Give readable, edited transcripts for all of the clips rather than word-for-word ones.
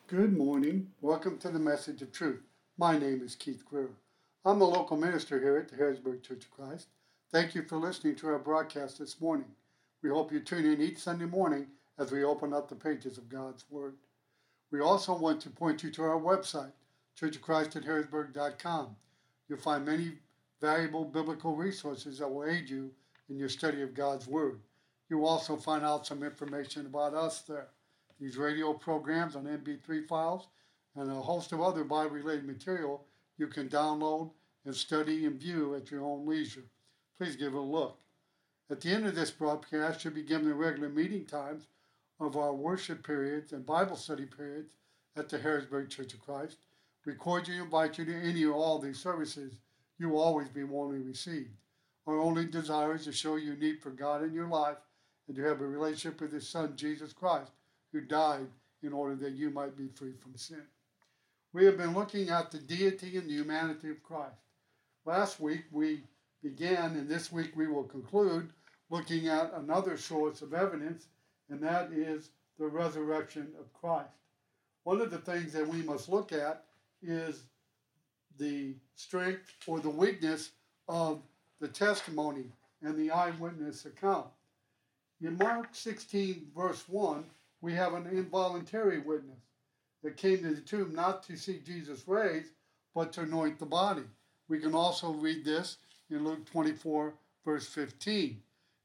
Good morning. Welcome to the Message of Truth. My name is Keith Greer. I'm a local minister here at the Harrisburg Church of Christ. Thank you for listening to our broadcast this morning. We hope you tune in each Sunday morning as we open up the pages of God's Word. We also want to point you to our website, churchofchrist@harrisburg.com. You'll find many valuable biblical resources that will aid you in your study of God's Word. You'll also find out some information about us there. These radio programs on MP3 files and a host of other Bible-related material you can download and study and view at your own leisure. Please give it a look. At the end of this broadcast, you'll be given the regular meeting times of our worship periods and Bible study periods at the Harrisburg Church of Christ. We cordially invite you to any or all these services. You will always be warmly received. Our only desire is to show your need for God in your life and to have a relationship with His Son, Jesus Christ, who died in order that you might be free from sin. We have been looking at the deity and the humanity of Christ. Last week we began, and this week we will conclude, looking at another source of evidence, and that is the resurrection of Christ. One of the things that we must look at is the strength or the weakness of the testimony and the eyewitness account. In Mark 16, verse 1, we have an involuntary witness that came to the tomb not to see Jesus raised, but to anoint the body. We can also read this in Luke 24, verse 15.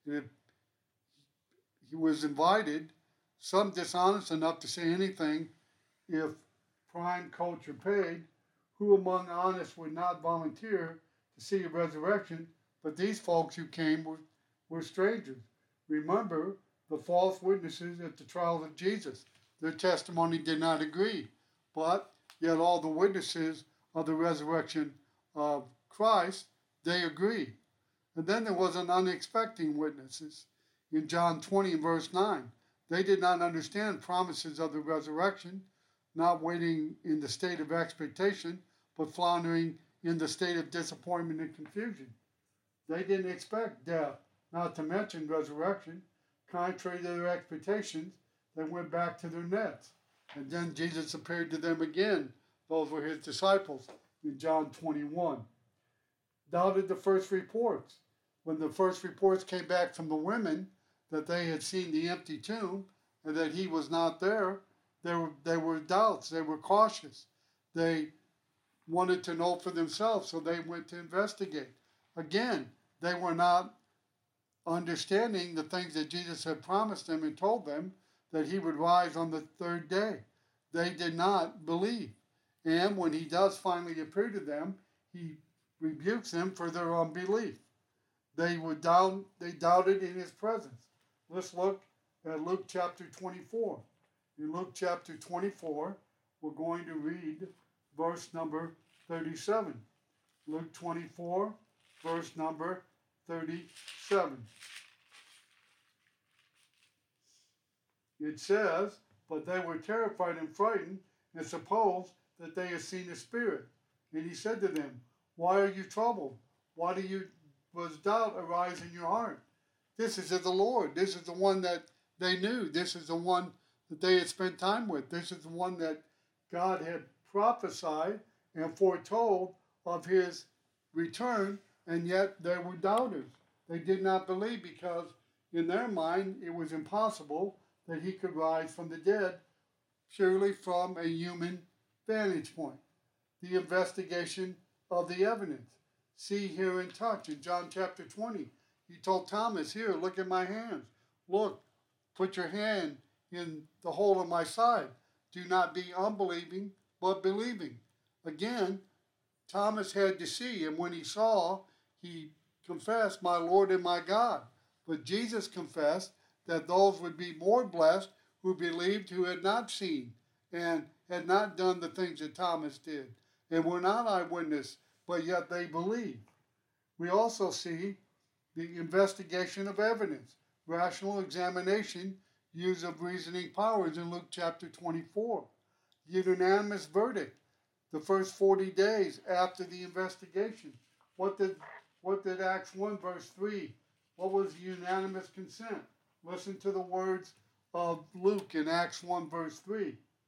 He was invited, some dishonest enough to say anything if prime culture paid. Who among honest would not volunteer to see a resurrection? But these folks who came were strangers. Remember the false witnesses at the trials of Jesus. Their testimony did not agree, but yet all the witnesses of the resurrection of Christ, they agree. And then there was an unexpected witnesses. In John 20, verse 9, they did not understand promises of the resurrection, not waiting in the state of expectation, but floundering in the state of disappointment and confusion. They didn't expect death, not to mention resurrection. Contrary to their expectations, they went back to their nets. And then Jesus appeared to them again. Those were His disciples in John 21. Doubted the first reports. When the first reports came back from the women that they had seen the empty tomb and that He was not there, there were doubts. They were cautious. They wanted to know for themselves, so they went to investigate. Again, they were not understanding the things that Jesus had promised them and told them that He would rise on the third day. They did not believe. And when He does finally appear to them, He rebukes them for their unbelief. They doubted in His presence. Let's look at Luke chapter 24. In Luke chapter 24, we're going to read verse number 37. Luke 24, verse number 37. It says, but they were terrified and frightened and supposed that they had seen a spirit. And He said to them, why are you troubled? Why was doubt arise in your heart? This is of the Lord. This is the one that they knew. This is the one that they had spent time with. This is the one that God had prophesied and foretold of His return, and yet there were doubters. They did not believe because in their mind it was impossible that He could rise from the dead purely from a human vantage point. The investigation of the evidence. See, hear, and touch. In John chapter 20, He told Thomas, here, look at my hands. Look, put your hand in the hole of my side. Do not be unbelieving, but believing. Again, Thomas had to see, and when he saw, he confessed, my Lord and my God. But Jesus confessed that those would be more blessed who believed, who had not seen and had not done the things that Thomas did, and were not eyewitness, but yet they believed. We also see the investigation of evidence, rational examination, use of reasoning powers in Luke chapter 24. The unanimous verdict, the first 40 days after the investigation. What did Acts 1 verse 3, what was the unanimous consent? Listen to the words of Luke in Acts 1 verse 3.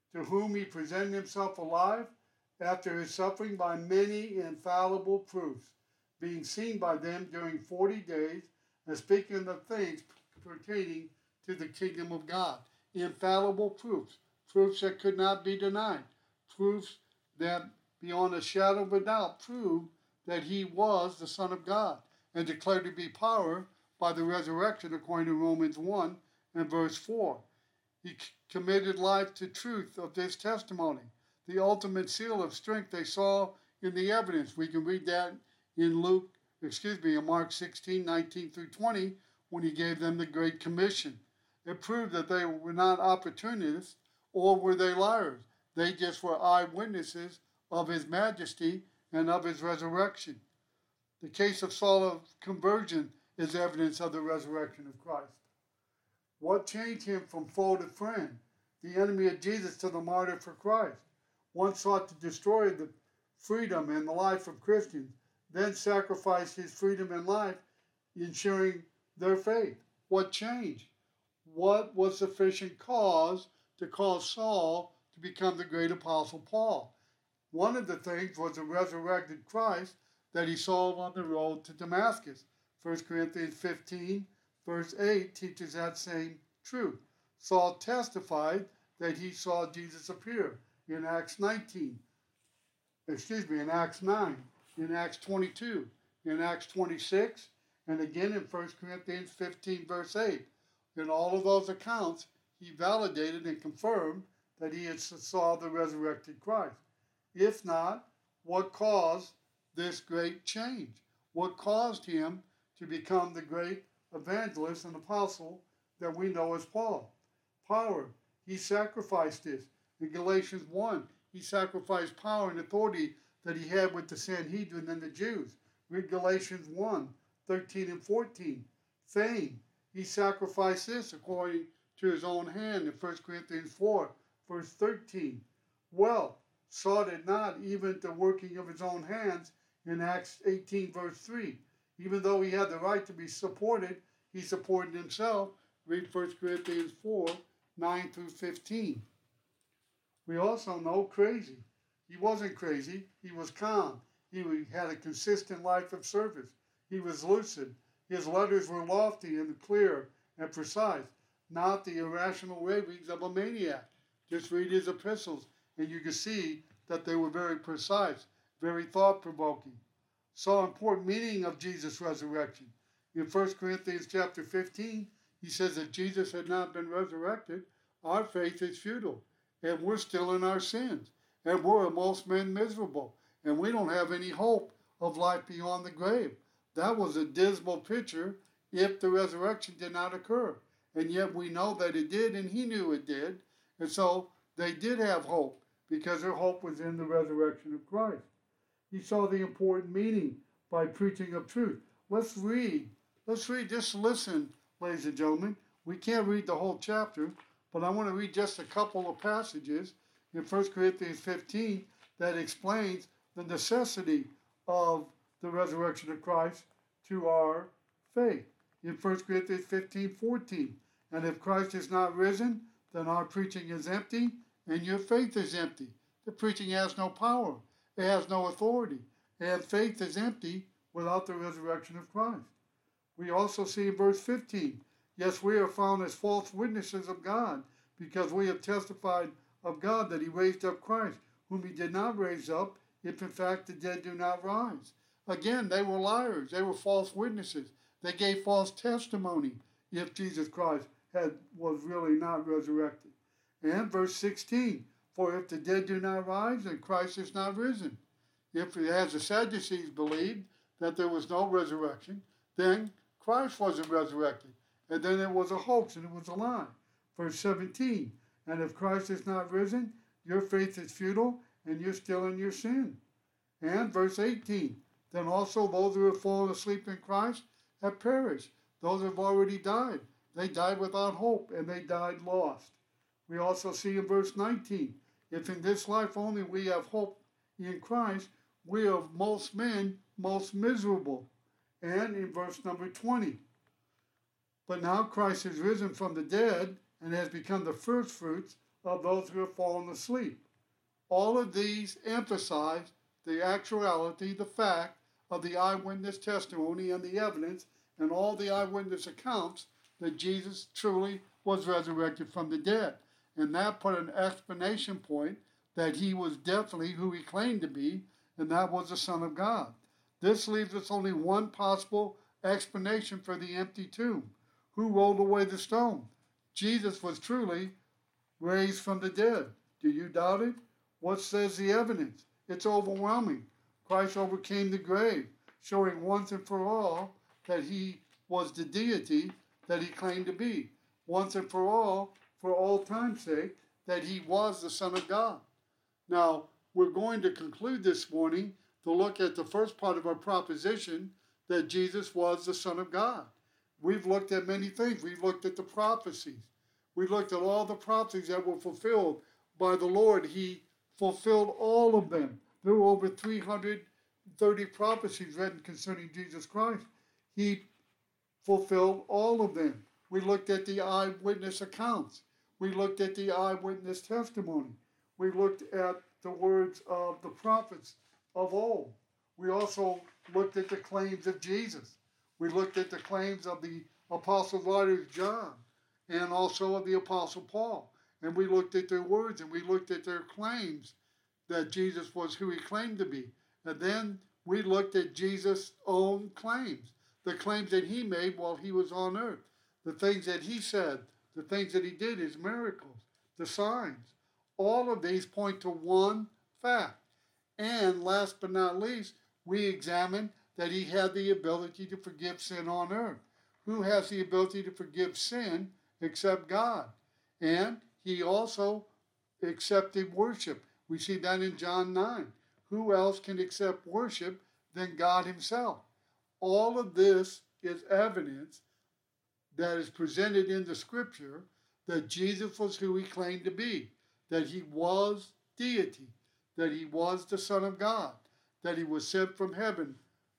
to whom he presented himself alive after his suffering by many infallible proofs, being seen by them during 40 days, and speaking of things pertaining to the kingdom of God. Infallible proofs, proofs that could not be denied, proofs that beyond a shadow of a doubt proved that he was the Son of God, and declared to be power by the resurrection according to Romans 1 and verse 4. He committed life to truth of this testimony, the ultimate seal of strength they saw in the evidence. We can read that in Mark 16, 19 through 20, when he gave them the Great Commission. It proved that they were not opportunists, or were they liars. They just were eyewitnesses of his majesty and of his resurrection. The case of Saul's conversion is evidence of the resurrection of Christ. What changed him from foe to friend, the enemy of Jesus to the martyr for Christ? One sought to destroy the freedom and the life of Christians, then sacrificed his freedom and life, ensuring their faith. What changed? What was sufficient cause to cause Saul to become the great apostle Paul? One of the things was the resurrected Christ that he saw on the road to Damascus. 1 Corinthians 15, verse 8 teaches that same truth. Saul testified that he saw Jesus appear in Acts 9, in Acts 22, in Acts 26, and again in 1 Corinthians 15, verse 8. In all of those accounts, he validated and confirmed that he had saw the resurrected Christ. If not, what caused this great change? What caused him to become the great evangelist and apostle that we know as Paul? Power. He sacrificed this. In Galatians 1, he sacrificed power and authority that he had with the Sanhedrin and the Jews. Read Galatians 1, 13 and 14. Fame. He sacrificed this according to his own hand in 1 Corinthians 4, verse 13. Wealth. Sought it not, even the working of his own hands, in Acts 18, verse 3. Even though he had the right to be supported, he supported himself. Read 1 Corinthians 4, 9 through 15. We also know crazy. He wasn't crazy. He was calm. He had a consistent life of service. He was lucid. His letters were lofty and clear and precise, not the irrational ravings of a maniac. Just read his epistles, and you can see that they were very precise, very thought-provoking. Saw important meaning of Jesus' resurrection. In 1 Corinthians chapter 15, he says that Jesus had not been resurrected. Our faith is futile, and we're still in our sins, and we're most men miserable, and we don't have any hope of life beyond the grave. That was a dismal picture if the resurrection did not occur. And yet we know that it did, and he knew it did. And so they did have hope, because their hope was in the resurrection of Christ. He saw the important meaning by preaching of truth. Let's read. Just listen, ladies and gentlemen. We can't read the whole chapter, but I want to read just a couple of passages in 1 Corinthians 15 that explains the necessity of the resurrection of Christ to our faith. In 1 Corinthians 15, 14, and if Christ is not risen, then our preaching is empty, and your faith is empty. The preaching has no power. It has no authority. And faith is empty without the resurrection of Christ. We also see in verse 15, yes, we are found as false witnesses of God, because we have testified of God that he raised up Christ, whom he did not raise up, if in fact the dead do not rise. Again, they were liars. They were false witnesses. They gave false testimony if Jesus Christ was really not resurrected. And verse 16, for if the dead do not rise, then Christ is not risen. If, as the Sadducees believed that there was no resurrection, then Christ wasn't resurrected. And then it was a hoax and it was a lie. Verse 17, and if Christ is not risen, your faith is futile and you're still in your sin. And verse 18, then also those who have fallen asleep in Christ have perished. Those who have already died. They died without hope, and they died lost. We also see in verse 19, if in this life only we have hope in Christ, we are most men most miserable. And in verse number 20, but now Christ is risen from the dead and has become the first fruits of those who have fallen asleep. All of these emphasize the actuality, the fact of the eyewitness testimony and the evidence and all the eyewitness accounts that Jesus truly was resurrected from the dead. And that put an explanation point that he was definitely who he claimed to be, and that was the Son of God. This leaves us only one possible explanation for the empty tomb. Who rolled away the stone? Jesus was truly raised from the dead. Do you doubt it? What says the evidence? It's overwhelming. Christ overcame the grave, showing once and for all that he was the deity that he claimed to be. Once and for all time's sake, that he was the Son of God. Now, we're going to conclude this morning to look at the first part of our proposition that Jesus was the Son of God. We've looked at many things. We've looked at the prophecies. We've looked at all the prophecies that were fulfilled by the Lord. He fulfilled all of them. There were over 330 prophecies written concerning Jesus Christ. He fulfilled all of them. We looked at the eyewitness accounts. We looked at the eyewitness testimony. We looked at the words of the prophets of old. We also looked at the claims of Jesus. We looked at the claims of the apostle writers John and also of the apostle Paul. And we looked at their words and we looked at their claims that Jesus was who he claimed to be. And then we looked at Jesus' own claims, the claims that he made while he was on earth, the things that he said, the things that he did, his miracles, the signs. All of these point to one fact. And last but not least, we examined that he had the ability to forgive sin on earth. Who has the ability to forgive sin except God? And he also accepted worship. We see that in John 9. Who else can accept worship than God himself? All of this is evidence that is presented in the scripture that Jesus was who he claimed to be, that he was deity, that he was the Son of God, that he was sent from heaven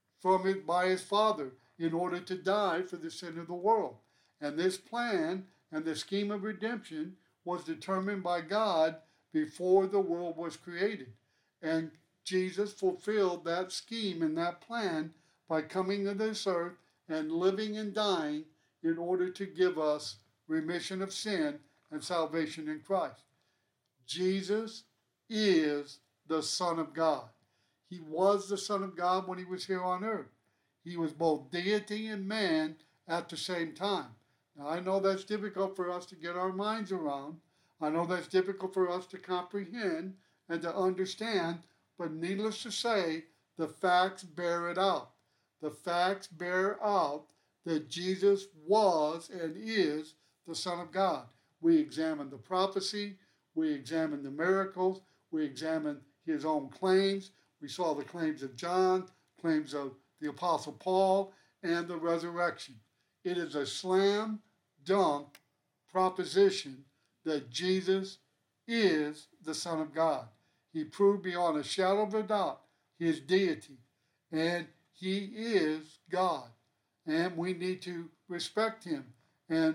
by his Father in order to die for the sin of the world. And this plan and the scheme of redemption was determined by God before the world was created. And Jesus fulfilled that scheme and that plan by coming to this earth and living and dying in order to give us remission of sin and salvation in Christ. Jesus is the Son of God. He was the Son of God when he was here on earth. He was both deity and man at the same time. Now, I know that's difficult for us to get our minds around. I know that's difficult for us to comprehend and to understand, but needless to say, the facts bear it out. The facts bear out that Jesus was and is the Son of God. We examined the prophecy, we examined the miracles, we examined his own claims. We saw the claims of John, claims of the Apostle Paul, and the resurrection. It is a slam dunk proposition that Jesus is the Son of God. He proved beyond a shadow of a doubt his deity, and he is God. And we need to respect him and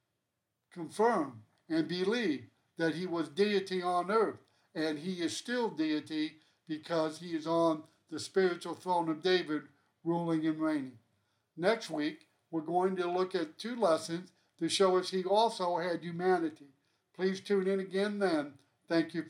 confirm and believe that he was deity on earth, and he is still deity because he is on the spiritual throne of David, ruling and reigning. Next week, we're going to look at 2 lessons to show us he also had humanity. Please tune in again then. Thank you.